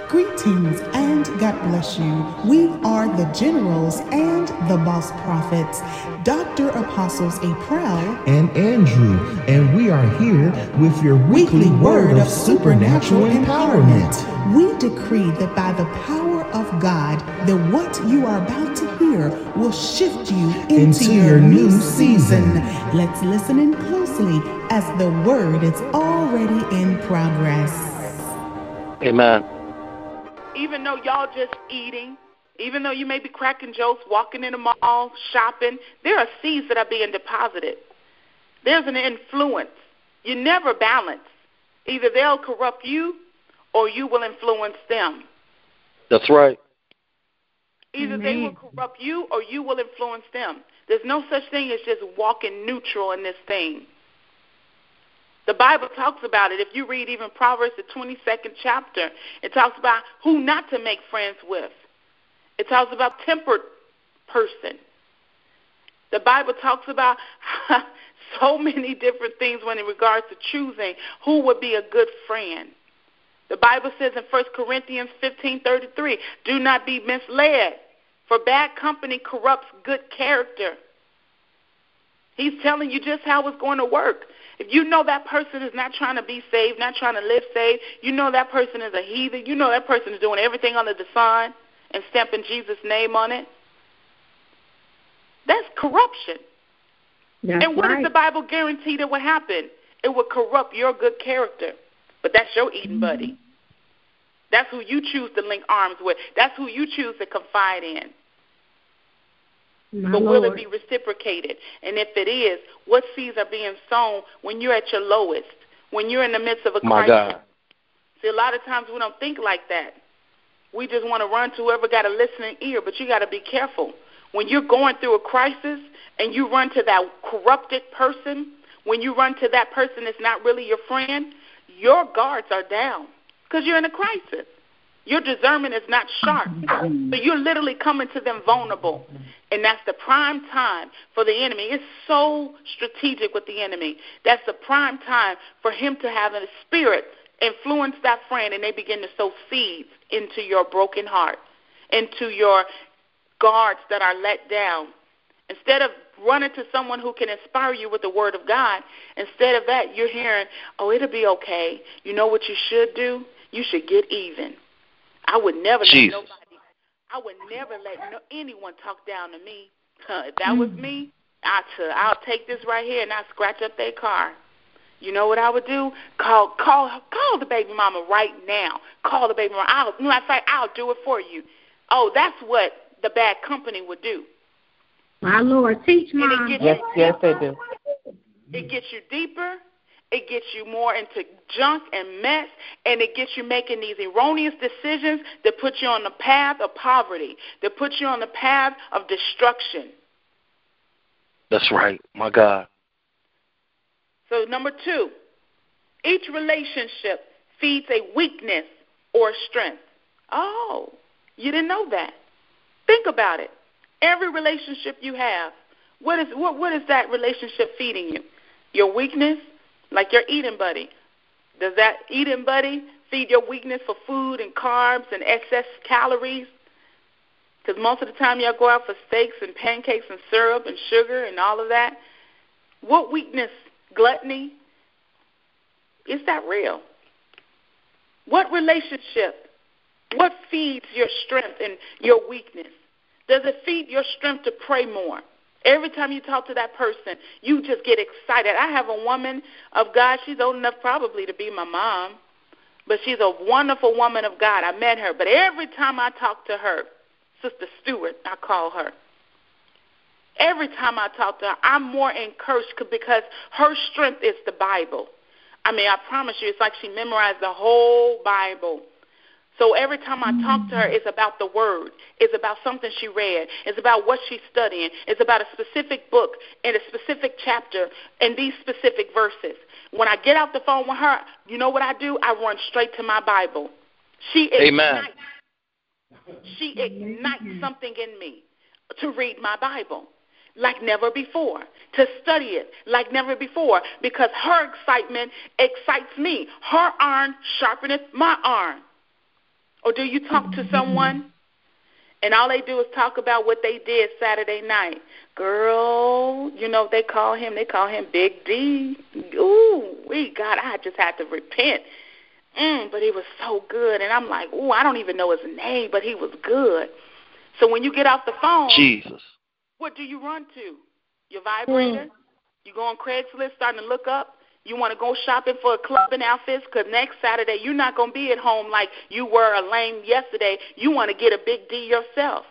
Greetings and God bless you. We are the Generals and the Boss Prophets, Dr. Apostles April and Andrew, and we are here with your weekly word of supernatural empowerment. We decree that by the power of God, that what you are about to hear will shift you into your new season. Let's listen in closely as the word is already in progress. Amen. Even though y'all just eating, even though you may be cracking jokes, walking in the mall, shopping, there are seeds that are being deposited. There's an influence. You never balance. Either they'll corrupt you or you will influence them. That's right. Either they will corrupt you or you will influence them. There's no such thing as just walking neutral in this thing. The Bible talks about it. If you read even Proverbs, the 22nd chapter, it talks about who not to make friends with. It talks about tempered person. The Bible talks about so many different things when in regards to choosing who would be a good friend. The Bible says in 1 Corinthians 15:33, do not be misled, for bad company corrupts good character. He's telling you just how it's going to work. If you know that person is not trying to be saved, not trying to live saved, you know that person is a heathen, you know that person is doing everything under the sun and stamping Jesus' name on it, that's corruption. And what does the Bible guarantee that will happen? It will corrupt your good character. But that's your eating buddy. That's who you choose to link arms with. That's who you choose to confide in. But will it be reciprocated? And if it is, what seeds are being sown when you're at your lowest, when you're in the midst of a crisis? My God. See, a lot of times we don't think like that. We just want to run to whoever got a listening ear, but you got to be careful. When you're going through a crisis and you run to that corrupted person, when you run to that person that's not really your friend, your guards are down because you're in a crisis. Your discernment is not sharp. So you're literally coming to them vulnerable. And that's the prime time for the enemy. It's so strategic with the enemy. That's the prime time for him to have a spirit influence that friend, and they begin to sow seeds into your broken heart, into your guards that are let down. Instead of running to someone who can inspire you with the word of God, instead of that, you're hearing, oh, it'll be okay. You know what you should do? You should get even. I would never let anyone talk down to me. If that was me, I'll take this right here and I'll scratch up their car. You know what I would do? Call the baby mama right now. Call the baby mama. I'll do it for you. Oh, that's what the bad company would do. My Lord, teach me. Yes, they do. It gets you deeper. It gets you more into junk and mess, and it gets you making these erroneous decisions that put you on the path of poverty, that put you on the path of destruction. That's right. My God. So number 2, each relationship feeds a weakness or strength. Oh, you didn't know that. Think about it. Every relationship you have, what is that relationship feeding you? Your weakness? Like your eating buddy. Does that eating buddy feed your weakness for food and carbs and excess calories? Because most of the time y'all go out for steaks and pancakes and syrup and sugar and all of that. What weakness, gluttony, is that real? What relationship? What feeds your strength and your weakness? Does it feed your strength to pray more? Every time you talk to that person, you just get excited. I have a woman of God. She's old enough probably to be my mom, but she's a wonderful woman of God. I met her, but every time I talk to her, Sister Stewart, I call her. Every time I talk to her, I'm more encouraged because her strength is the Bible. I mean, I promise you, it's like she memorized the whole Bible. So every time I talk to her, it's about the word. It's about something she read. It's about what she's studying. It's about a specific book and a specific chapter and these specific verses. When I get off the phone with her, you know what I do? I run straight to my Bible. She ignites something in me to read my Bible like never before, to study it like never before, because her excitement excites me. Her iron sharpeneth my iron. Or do you talk to someone and all they do is talk about what they did Saturday night? Girl, they call him Big D. Ooh, God, I just had to repent. But he was so good. And I'm like, ooh, I don't even know his name, but he was good. So when you get off the phone, Jesus, what do you run to? Your vibrator? You go on Craigslist starting to look up? You want to go shopping for a clubbing outfits? Because next Saturday you're not going to be at home like you were a lame yesterday. You want to get a Big D yourself.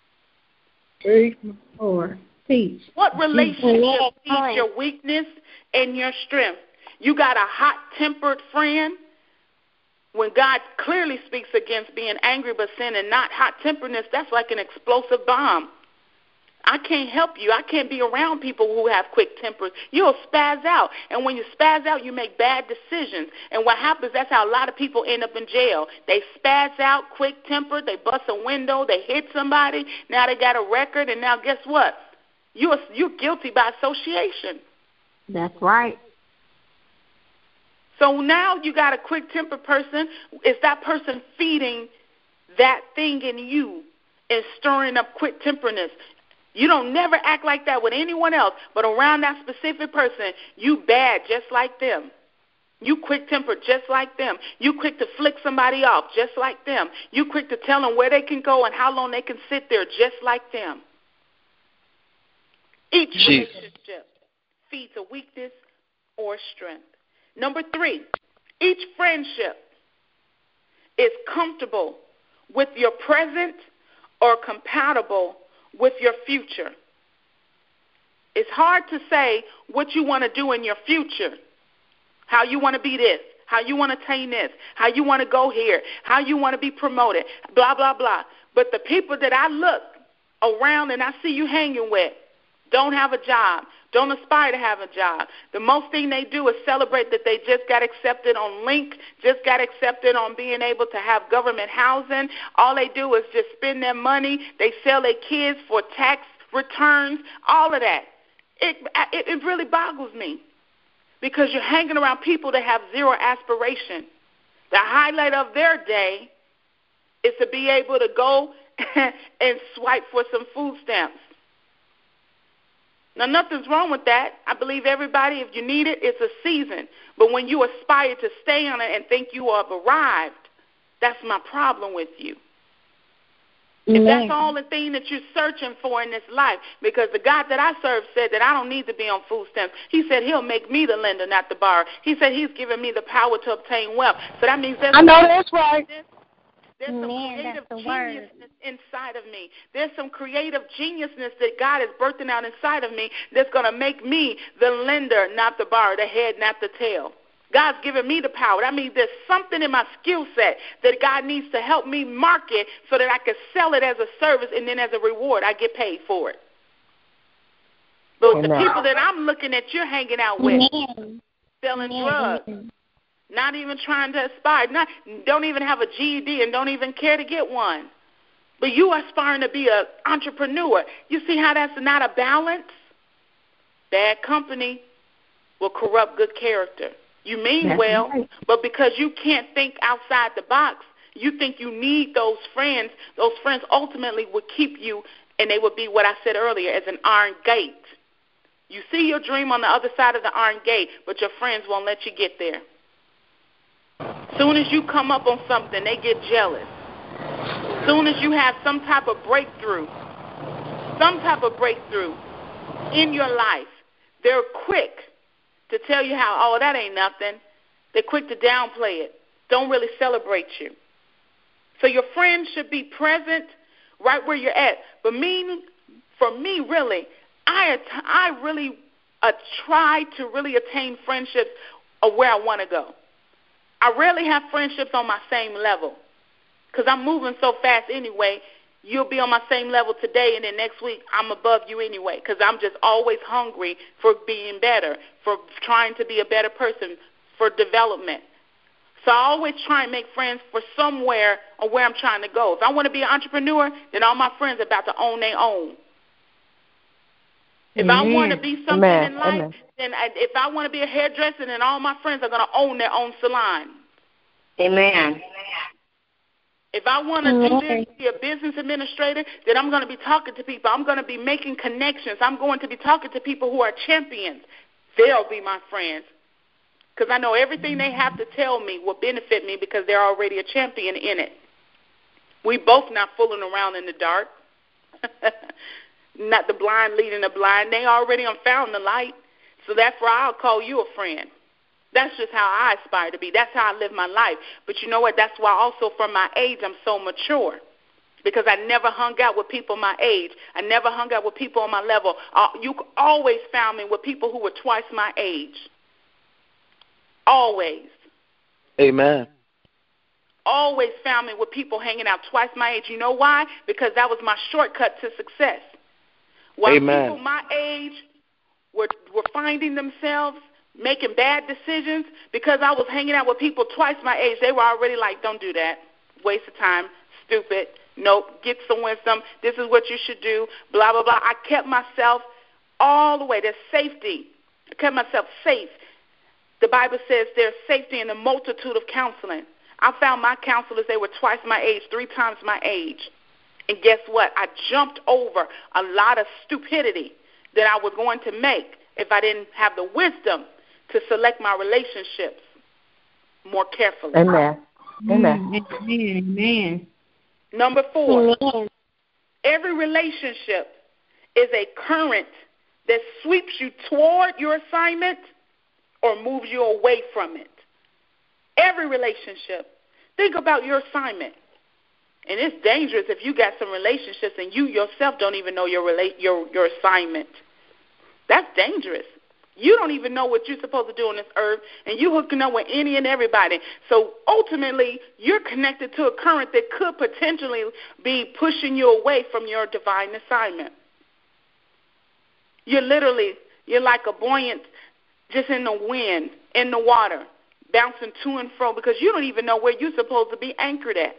Or teach. What relationship feeds your weakness and your strength? You got a hot-tempered friend? When God clearly speaks against being angry but sinning, not hot-temperedness, that's like an explosive bomb. I can't help you. I can't be around people who have quick tempers. You'll spaz out. And when you spaz out, you make bad decisions. And what happens, that's how a lot of people end up in jail. They spaz out, quick-tempered, they bust a window, they hit somebody. Now they got a record, and now guess what? You're guilty by association. That's right. So now you got a quick-tempered person. Is that person feeding that thing in you and stirring up quick-temperedness? You don't never act like that with anyone else, but around that specific person, you bad just like them. You quick-tempered just like them. You quick to flick somebody off just like them. You quick to tell them where they can go and how long they can sit there just like them. Each relationship feeds a weakness or strength. Number 3, each friendship is comfortable with your present or compatible with your future. It's hard to say what you want to do in your future, how you want to be this, how you want to attain this, how you want to go here, how you want to be promoted, blah, blah, blah. But the people that I look around and I see you hanging with don't have a job, don't aspire to have a job. The most thing they do is celebrate that they just got accepted on Link, just got accepted on being able to have government housing. All they do is just spend their money. They sell their kids for tax returns, all of that. It really boggles me because you're hanging around people that have zero aspiration. The highlight of their day is to be able to go and swipe for some food stamps. Now, nothing's wrong with that. I believe everybody, if you need it, it's a season. But when you aspire to stay on it and think you have arrived, that's my problem with you. If that's the only thing that you're searching for in this life, because the God that I serve said that I don't need to be on food stamps. He said he'll make me the lender, not the borrower. He said he's given me the power to obtain wealth. So that means I know that's right. There's some creative geniusness inside of me. There's some creative geniusness that God is birthing out inside of me that's going to make me the lender, not the borrower, the head, not the tail. God's given me the power. That means there's something in my skill set that God needs to help me market so that I can sell it as a service, and then as a reward, I get paid for it. But the people that I'm looking at you're hanging out with, selling drugs, not even trying to aspire, don't even have a GED and don't even care to get one. But you are aspiring to be an entrepreneur. You see how that's not a balance? Bad company will corrupt good character. You mean well, but because you can't think outside the box, you think you need those friends ultimately would keep you, and they would be what I said earlier, as an iron gate. You see your dream on the other side of the iron gate, but your friends won't let you get there. Soon as you come up on something, they get jealous. Soon as you have some type of breakthrough in your life, they're quick to tell you how, oh, that ain't nothing. They're quick to downplay it. Don't really celebrate you. So your friends should be present right where you're at. But for me, really, I really try to really attain friendships of where I want to go. I rarely have friendships on my same level because I'm moving so fast anyway. You'll be on my same level today, and then next week I'm above you anyway because I'm just always hungry for being better, for trying to be a better person, for development. So I always try and make friends for somewhere or where I'm trying to go. If I want to be an entrepreneur, then all my friends are about to own their own. If I want to be something in life, then if I want to be a hairdresser, then all my friends are going to own their own salon. Amen. If I want to do this, be a business administrator, then I'm going to be talking to people. I'm going to be making connections. I'm going to be talking to people who are champions. They'll be my friends because I know everything they have to tell me will benefit me because they're already a champion in it. We both not fooling around in the dark. Not the blind leading the blind. They already found the light. So therefore, I'll call you a friend. That's just how I aspire to be. That's how I live my life. But you know what? That's why also from my age I'm so mature because I never hung out with people my age. I never hung out with people on my level. You always found me with people who were twice my age. Always. Amen. Always found me with people hanging out twice my age. You know why? Because that was my shortcut to success. While Amen. people my age were finding themselves making bad decisions because I was hanging out with people twice my age, they were already like, don't do that. Waste of time. Stupid. Nope. Get some wisdom. This is what you should do. Blah, blah, blah. I kept myself all the way. There's safety. I kept myself safe. The Bible says there's safety in the multitude of counseling. I found my counselors, they were twice my age, 3 times my age. And guess what? I jumped over a lot of stupidity that I was going to make if I didn't have the wisdom to select my relationships more carefully. Amen. Amen. Amen. Number 4, Amen. every relationship is a current that sweeps you toward your assignment or moves you away from it. Every relationship. Think about your assignment. And it's dangerous if you got some relationships and you yourself don't even know your assignment. That's dangerous. You don't even know what you're supposed to do on this earth, and you hooking up with any and everybody. So ultimately, you're connected to a current that could potentially be pushing you away from your divine assignment. You're like a buoyant just in the wind, in the water, bouncing to and fro because you don't even know where you're supposed to be anchored at.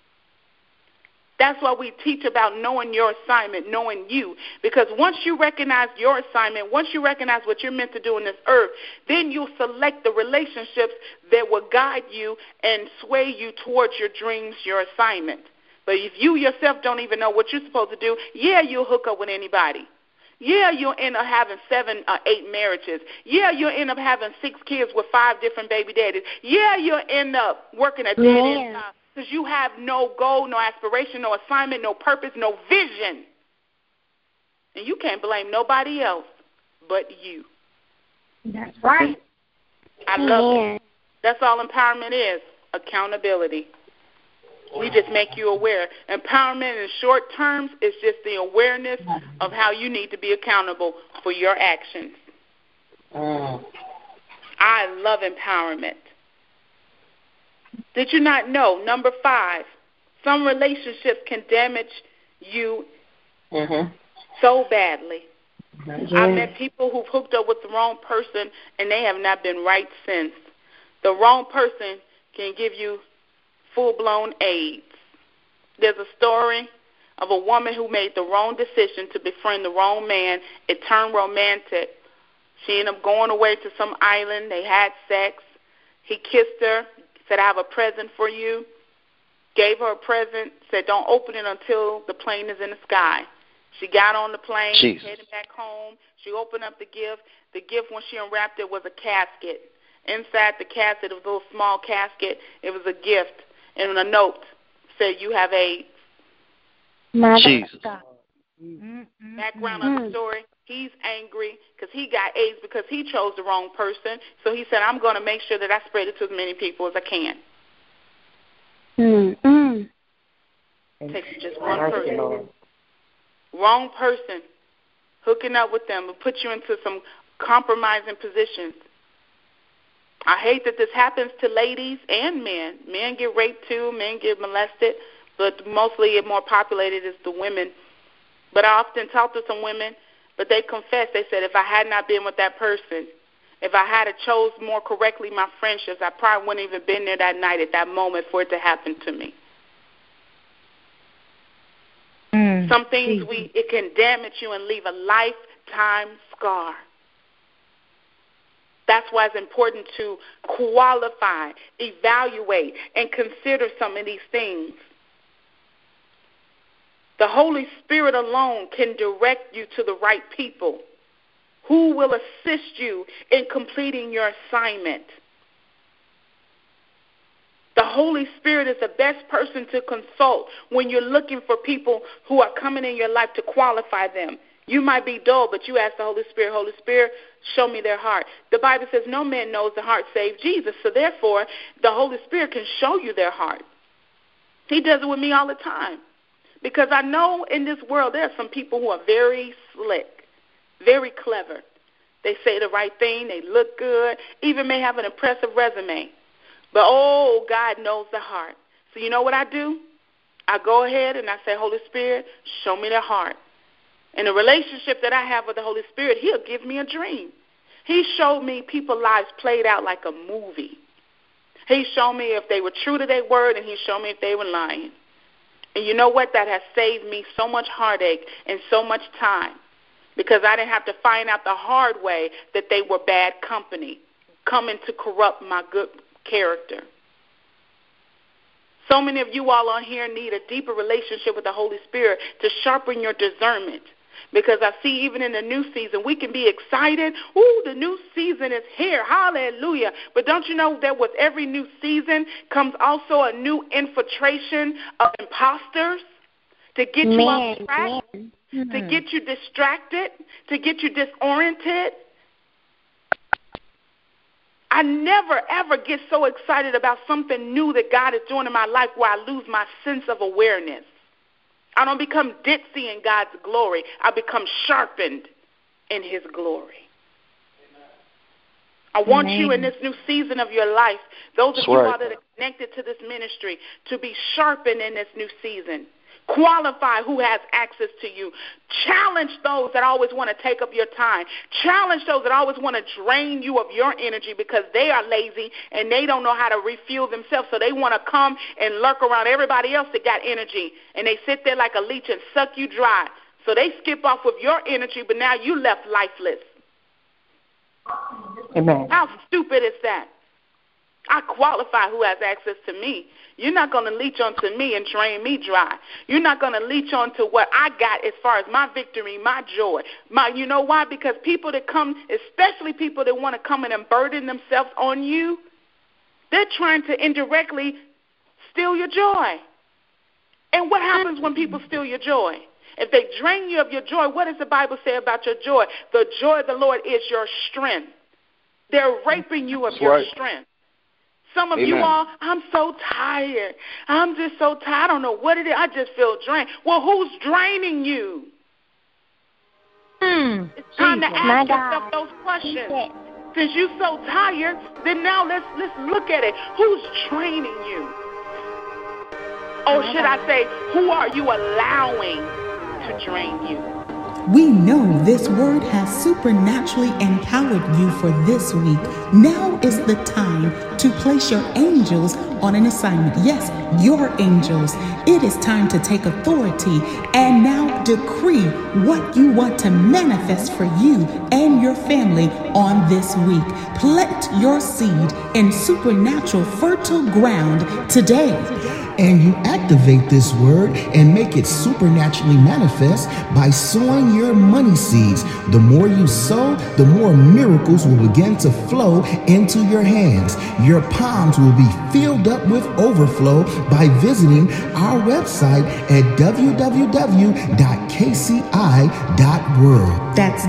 That's why we teach about knowing your assignment, knowing you. Because once you recognize your assignment, once you recognize what you're meant to do on this earth, then you'll select the relationships that will guide you and sway you towards your dreams, your assignment. But if you yourself don't even know what you're supposed to do, yeah, you'll hook up with anybody. Yeah, you'll end up having 7 or 8 marriages. Yeah, you'll end up having 6 kids with 5 different baby daddies. Yeah, you'll end up working a dead-end job. Because you have no goal, no aspiration, no assignment, no purpose, no vision. And you can't blame nobody else but you. That's right. I love it. That's all empowerment is, accountability. We just make you aware. Empowerment in short terms is just the awareness of how you need to be accountable for your actions. I love empowerment. Did you not know, number 5, some relationships can damage you so badly. I've met people who've hooked up with the wrong person, and they have not been right since. The wrong person can give you full-blown AIDS. There's a story of a woman who made the wrong decision to befriend the wrong man. It turned romantic. She ended up going away to some island. They had sex. He kissed her. Said, I have a present for you, gave her a present, said, don't open it until the plane is in the sky. She got on the plane, headed back home. She opened up the gift. The gift, when she unwrapped it, was a casket. Inside the casket, it was a little small casket. It was a gift. And a note said, you have AIDS. Jesus. Background of the story, he's angry because he got AIDS because he chose the wrong person. So he said, I'm going to make sure that I spread it to as many people as I can. It takes just one person. Wrong person. Hooking up with them will put you into some compromising positions. I hate that this happens to ladies and men. Men get raped too. Men get molested. But mostly more populated is the women. But I often talk to some women, but they confess, they said, if I had not been with that person, if I had chose more correctly my friendships, I probably wouldn't even been there that night at that moment for it to happen to me. Some things, it can damage you and leave a lifetime scar. That's why it's important to qualify, evaluate, and consider some of these things The Holy Spirit alone can direct you to the right people who will assist you in completing your assignment. The Holy Spirit is the best person to consult when you're looking for people who are coming in your life to qualify them. You might be dull, but you ask the Holy Spirit, show me their heart. The Bible says no man knows the heart save Jesus. So therefore, the Holy Spirit can show you their heart. He does it with me all the time. Because I know in this world there are some people who are very slick, very clever. They say the right thing, they look good, even may have an impressive resume. But, God knows the heart. So you know what I do? I go ahead and I say, Holy Spirit, show me their heart. In the relationship that I have with the Holy Spirit, he'll give me a dream. He showed me people's lives played out like a movie. He showed me if they were true to their word, and he showed me if they were lying. And you know what? That has saved me so much heartache and so much time, because I didn't have to find out the hard way that they were bad company, coming to corrupt my good character. So many of you all on here need a deeper relationship with the Holy Spirit to sharpen your discernment. Because I see even in the new season, we can be excited. Ooh, the new season is here. Hallelujah. But don't you know that with every new season comes also a new infiltration of imposters to get you off track, to get you distracted, to get you disoriented. I never, ever get so excited about something new that God is doing in my life where I lose my sense of awareness. I don't become ditzy in God's glory. I become sharpened in his glory. I want you in this new season of your life, those of you all that are connected to this ministry, to be sharpened in this new season. Qualify who has access to you. Challenge those that always want to take up your time. Challenge those that always want to drain you of your energy because they are lazy and they don't know how to refuel themselves. So they want to come and lurk around everybody else that got energy. And they sit there like a leech and suck you dry. So they skip off with your energy, but now you left lifeless. Amen. How stupid is that? I qualify who has access to me. You're not going to leech onto me and drain me dry. You're not going to leech onto what I got as far as my victory, my joy. You know why? Because people that come, especially people that want to come in and burden themselves on you, they're trying to indirectly steal your joy. And what happens when people steal your joy? If they drain you of your joy, what does the Bible say about your joy? The joy of the Lord is your strength. They're raping you of your strength. Some of you all, I'm so tired. I'm just so tired. I don't know what it is. I just feel drained. Well, who's draining you? It's time to ask yourself those questions. Since you're so tired, then now let's look at it. Who's draining you? Or should I say, who are you allowing to drain you? We know this word has supernaturally empowered you for this week. Now is the time to place your angels on an assignment. Yes, your angels. It is time to take authority and now decree what you want to manifest for you and your family on this week. Plant your seed in supernatural fertile ground today. And you activate this word and make it supernaturally manifest by sowing your money seeds. The more you sow, the more miracles will begin to flow into your hands. Your palms will be filled up with overflow by visiting our website at www.kci.world. That's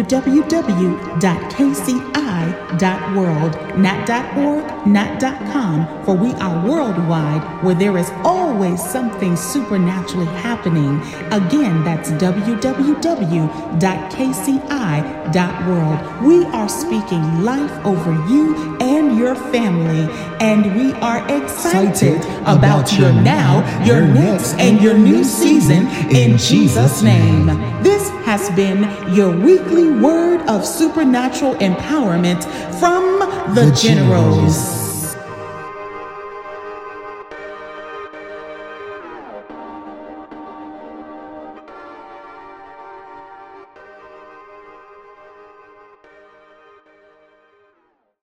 www.kci.world, not .org, not .com, for we are worldwide, where there is always something supernaturally happening. Again, that's www.kci.world. We are speaking life over you and your family, and we are excited about your now, your next, and your new season in Jesus' name. This has been your weekly word of supernatural empowerment from the Generals.